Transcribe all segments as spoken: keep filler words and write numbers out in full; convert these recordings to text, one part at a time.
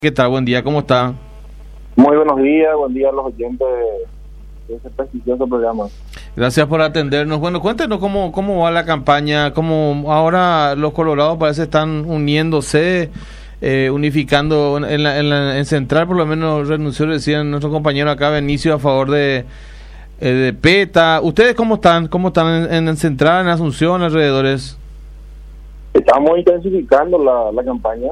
¿Qué tal? Buen día, ¿cómo está? Muy buenos días, buen día a los oyentes de este prestigioso programa. Gracias por atendernos. Bueno, cuéntenos cómo, cómo va la campaña, cómo ahora los colorados parece están uniéndose, eh, unificando en, la, en, la, en Central, por lo menos renunció, decían nuestro compañero acá, Benicio, a favor de, eh, de PETA. ¿Ustedes cómo están? ¿Cómo están en, en Central, en Asunción, alrededores? Estamos intensificando la, la campaña.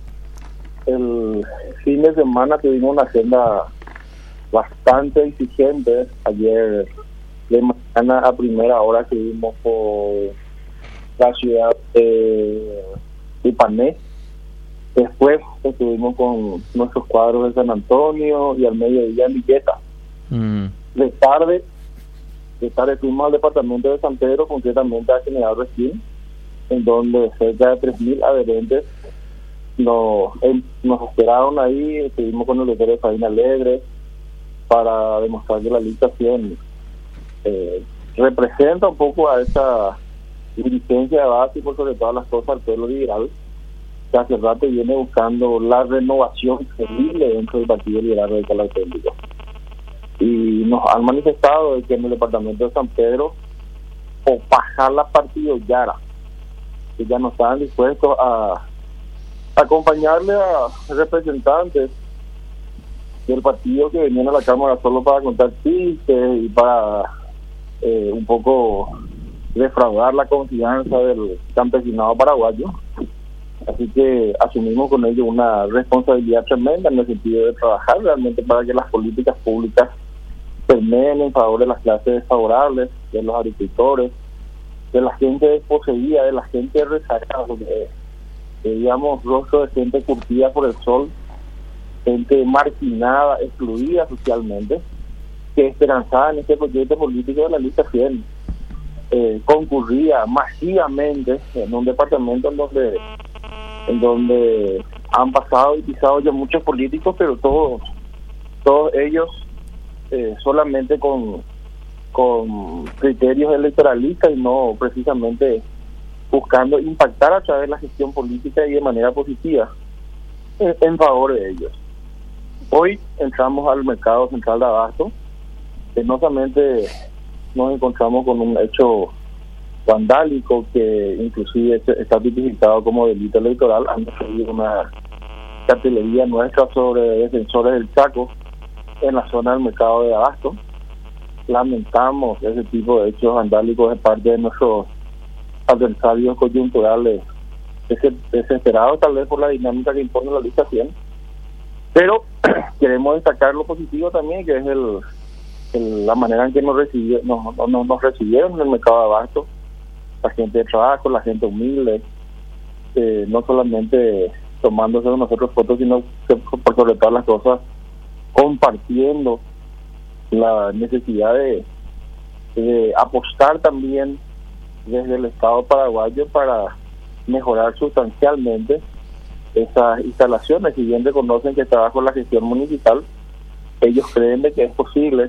El fin de semana tuvimos una agenda bastante exigente. Ayer de mañana a primera hora estuvimos por la ciudad de Ipané. Después estuvimos con nuestros cuadros de San Antonio y al mediodía en Villeta. Mm. De tarde, de tarde fuimos al departamento de San Pedro, concretamente a General Resquín, en donde cerca de tres mil adherentes Nos, eh, nos esperaron ahí. Estuvimos con el doctor de Faina Alegre para demostrar que la lista cien eh, representa un poco a esa dirigencia de base y por sobre todas las cosas al pueblo liberal, que hace rato viene buscando la renovación terrible dentro del Partido Liberal Radical Auténtico. Y nos han manifestado de que en el departamento de San Pedro, o bajar la partido Yara, que ya no estaban dispuestos a acompañarle a representantes del partido que venían a la Cámara solo para contar chistes y para eh, un poco defraudar la confianza del campesinado paraguayo. Así que asumimos con ello una responsabilidad tremenda en el sentido de trabajar realmente para que las políticas públicas permeen en favor de las clases desfavorables, de los agricultores, de la gente desposeída, de la gente rezagada, de digamos, rostro de gente curtida por el sol, gente marginada, excluida socialmente, que esperanzada en este proyecto político de la lista cien, eh, concurría masivamente en un departamento en donde en donde han pasado y pisado ya muchos políticos, pero todos todos ellos eh, solamente con con criterios electoralistas y no precisamente buscando impactar a través de la gestión política y de manera positiva en, en favor de ellos. Hoy entramos al mercado central de Abasto. Penosamente nos encontramos con un hecho vandálico que inclusive está tipificado como delito electoral. Han recibido una cartelería nuestra sobre defensores del Chaco en la zona del mercado de Abasto. Lamentamos ese tipo de hechos vandálicos de parte de nuestros adversarios coyunturales desesperados tal vez por la dinámica que impone la lista cien, pero queremos destacar lo positivo también, que es el, el la manera en que nos, recibió, nos, nos, nos recibieron en el mercado de Abasto, la gente de trabajo, la gente humilde, eh, no solamente tomándose de nosotros fotos, sino que por sobre todas las cosas compartiendo la necesidad de, de apostar también desde el Estado paraguayo para mejorar sustancialmente esas instalaciones. Si bien reconocen que está bajo la gestión municipal, ellos creen de que es posible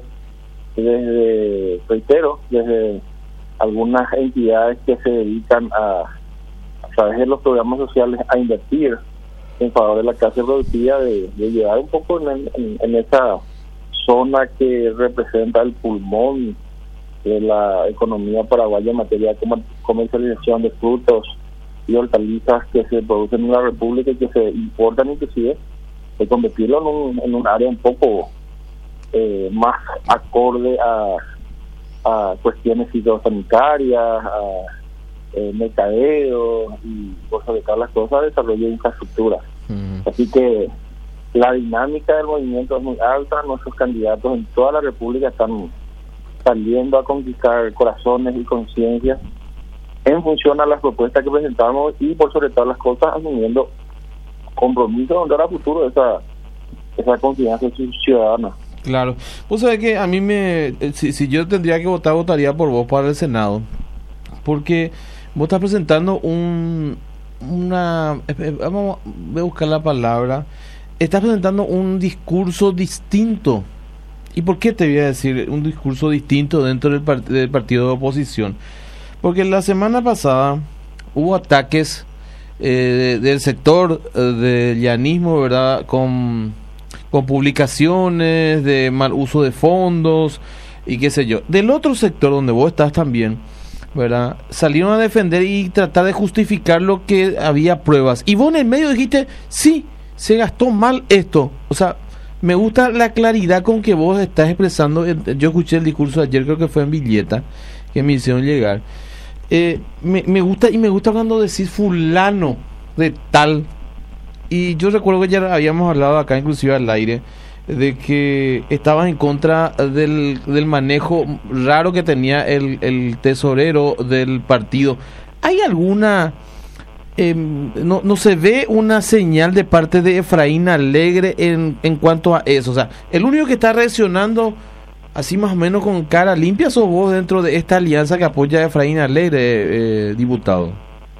desde, reitero, desde algunas entidades que se dedican a, a través de los programas sociales a invertir en favor de la clase productiva, de, de llevar un poco en, en, en esa zona que representa el pulmón de la economía paraguaya en materia de comercialización de frutos y hortalizas que se producen en la República y que se importan, inclusive de convertirlo en un, en un área un poco eh, más acorde a, a cuestiones fitosanitarias, a eh, mercadeo y por sobre todas las cosas desarrollo de infraestructura. Uh-huh. Así que la dinámica del movimiento es muy alta. Nuestros candidatos en toda la República están saliendo a conquistar corazones y conciencias en función a las propuestas que presentamos y por sobre todas las cosas asumiendo compromisos de cara a futuro de esa, esa confianza ciudadana. Claro. Vos sabés que a mí me... Si, si yo tendría que votar, votaría por vos para el Senado. Porque vos estás presentando un... una... Vamos a buscar la palabra. Estás presentando un discurso distinto. ¿Y por qué te voy a decir un discurso distinto dentro del, part- del partido de oposición? Porque la semana pasada hubo ataques eh, del sector eh, del llanismo, ¿verdad? Con, con publicaciones de mal uso de fondos y qué sé yo. Del otro sector donde vos estás también, ¿verdad? Salieron a defender y tratar de justificar lo que había pruebas. Y vos en el medio dijiste, sí, se gastó mal esto. O sea, me gusta la claridad con que vos estás expresando. Yo escuché el discurso de ayer, creo que fue en Villeta, que me hicieron llegar. Eh, me, me gusta, y me gusta cuando decís fulano de tal. Y yo recuerdo que ya habíamos hablado acá, inclusive al aire, de que estabas en contra del, del manejo raro que tenía el, el tesorero del partido. ¿Hay alguna... Eh, no, no se ve una señal de parte de Efraín Alegre en, en cuanto a eso? O sea, el único que está reaccionando así más o menos con cara limpia sos vos dentro de esta alianza que apoya a Efraín Alegre, eh, diputado.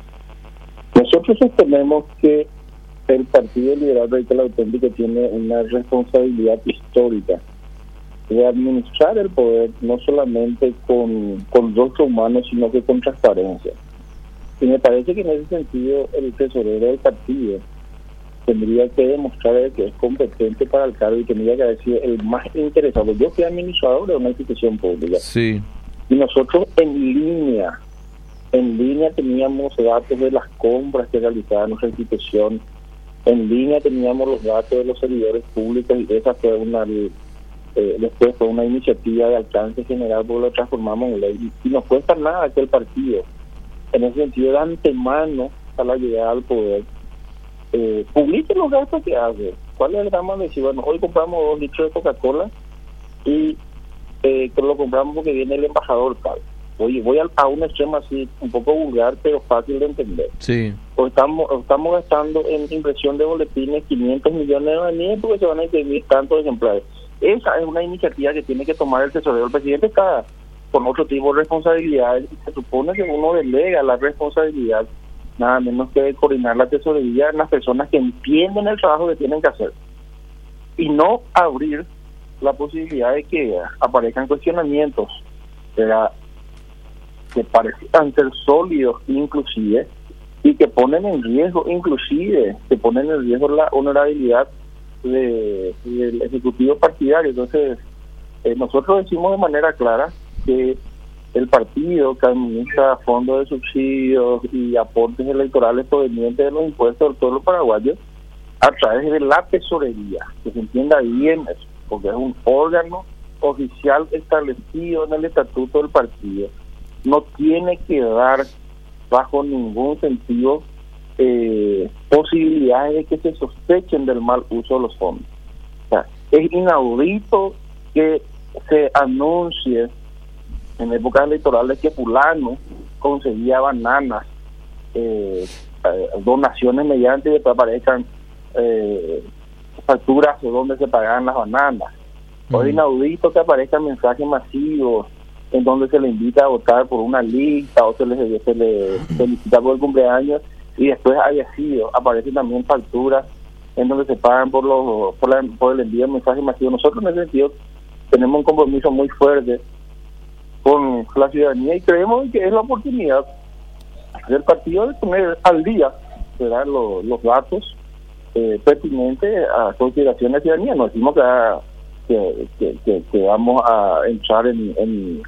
Nosotros sostenemos que el Partido Liberal Radical Auténtico tiene una responsabilidad histórica de administrar el poder no solamente con, con rostro humano, sino que con transparencia. Y me parece que en ese sentido el tesorero del partido tendría que demostrar que es competente para el cargo y tendría que haber sido el más interesado. Yo fui administrador de una institución pública. Sí. Y nosotros en línea, en línea teníamos datos de las compras que realizaba nuestra institución, en línea teníamos los datos de los servidores públicos, y esa fue una, eh, después fue una iniciativa de alcance general porque lo transformamos en ley. Y, y no cuesta nada que el partido, en ese sentido, de antemano a la llegada al poder, eh, publique los gastos que hace. ¿Cuál es el drama de decir, bueno, hoy compramos dos litros de Coca-Cola y eh, que lo compramos porque viene el embajador tal? Oye, voy a, a un extremo así, un poco vulgar, pero fácil de entender. Sí. O estamos, o estamos gastando en impresión de boletines quinientos millones de dólares porque se van a imprimir tantos ejemplares. Esa es una iniciativa que tiene que tomar el tesorero. El presidente está con otro tipo de responsabilidades y se supone que uno delega la responsabilidad nada menos que de coordinar la tesorería en las personas que entienden el trabajo que tienen que hacer y no abrir la posibilidad de que aparezcan cuestionamientos, ¿verdad?, que parecen ser sólidos inclusive y que ponen en riesgo inclusive que ponen en riesgo la honorabilidad de, del ejecutivo partidario. Entonces eh, nosotros decimos de manera clara que el partido que administra fondos de subsidios y aportes electorales provenientes de los impuestos del pueblo paraguayo a través de la tesorería, que se entienda bien eso, porque es un órgano oficial establecido en el estatuto del partido, no tiene que dar bajo ningún sentido eh, posibilidades de que se sospechen del mal uso de los fondos. O sea, es inaudito que se anuncie en épocas electorales que fulano conseguía bananas, eh, eh, donaciones mediante y después aparezcan eh, facturas de donde se pagaban las bananas. Uh-huh. Es inaudito que aparezcan mensajes masivos en donde se le invita a votar por una lista o se le, se le felicita por el cumpleaños y después haya sido, aparecen también facturas en donde se pagan por los por, la, por el envío de mensajes masivos. Nosotros en ese sentido tenemos un compromiso muy fuerte con la ciudadanía y creemos que es la oportunidad del partido de poner al día, ¿verdad?, los, los datos eh, pertinentes a consideración de la ciudadanía. No decimos que, que, que, que vamos a entrar en, en,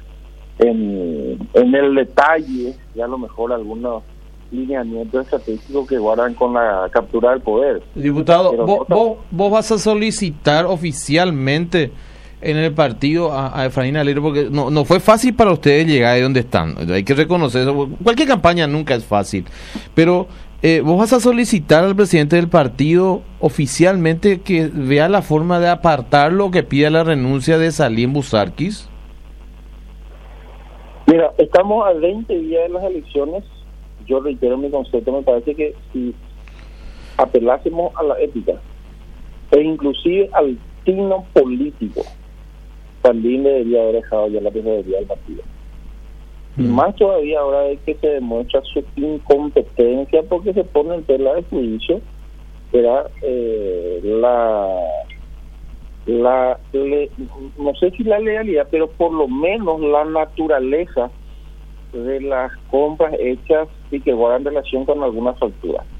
en, en el detalle y a lo mejor algunos lineamientos estratégicos que guardan con la captura del poder. Diputado, vos, vos, vos vas a solicitar oficialmente en el partido a, a Efraín Alegre, porque no, no fue fácil para ustedes llegar ahí donde están, hay que reconocer eso. Cualquier campaña nunca es fácil, pero eh, vos vas a solicitar al presidente del partido oficialmente que vea la forma de apartarlo, que pida la renuncia de Salim Busarquis. Mira, estamos a veinte días de las elecciones. Yo reitero mi concepto, me parece que si apelásemos a la ética e inclusive al tino político, también le debería haber dejado ya la tesorería del partido. Mm. Y más todavía ahora es que se demuestra su incompetencia porque se pone en tela de juicio, era eh, la la le, no sé si la legalidad, pero por lo menos la naturaleza de las compras hechas y que guardan relación con alguna factura.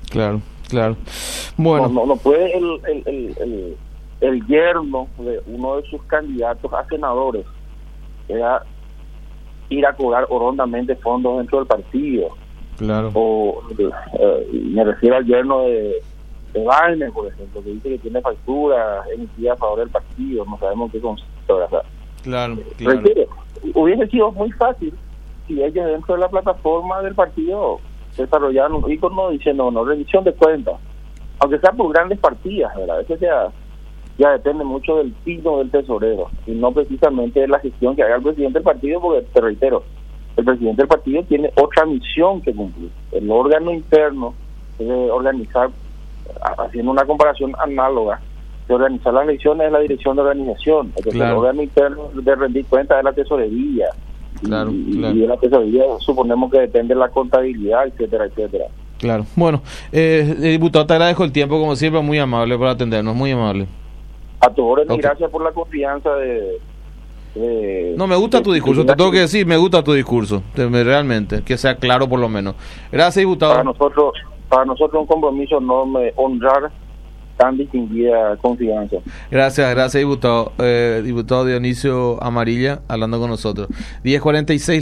Claro, claro. Bueno. No, no, no puede el, el, el, el, el yerno de uno de sus candidatos a senadores era ir a cobrar horrendamente fondos dentro del partido. Claro. O eh, me refiero al yerno de, de Wagner, por ejemplo, que dice que tiene facturas emitidas a favor del partido, no sabemos qué consiste. O sea, claro, claro. Refiero, hubiese sido muy fácil si ellos dentro de la plataforma del partido desarrollaran un icono diciendo no, rendición de cuentas, aunque sea por grandes partidas, ¿verdad? Eso ya, ya depende mucho del signo del tesorero y no precisamente de la gestión que haga el presidente del partido, porque te reitero, el presidente del partido tiene otra misión que cumplir. El órgano interno debe organizar, haciendo una comparación análoga, de organizar las elecciones es la dirección de organización. Entonces, claro. El órgano interno de rendir cuentas es la tesorería. Claro, y, claro. y de la tesorería suponemos que depende de la contabilidad, etcétera, etcétera. Claro. Bueno, eh, diputado, te agradezco el tiempo, como siempre, muy amable por atendernos, muy amable. A tu orden, okay. Y gracias por la confianza de... de no, me gusta de, tu discurso, de, te tengo que decir, me gusta tu discurso, realmente, que sea claro por lo menos. Gracias, diputado. Para nosotros, para nosotros un compromiso enorme honrar tan distinguida confianza. Gracias, gracias, diputado. Eh, diputado Dionisio Amarilla, hablando con nosotros. diez cuarenta y seis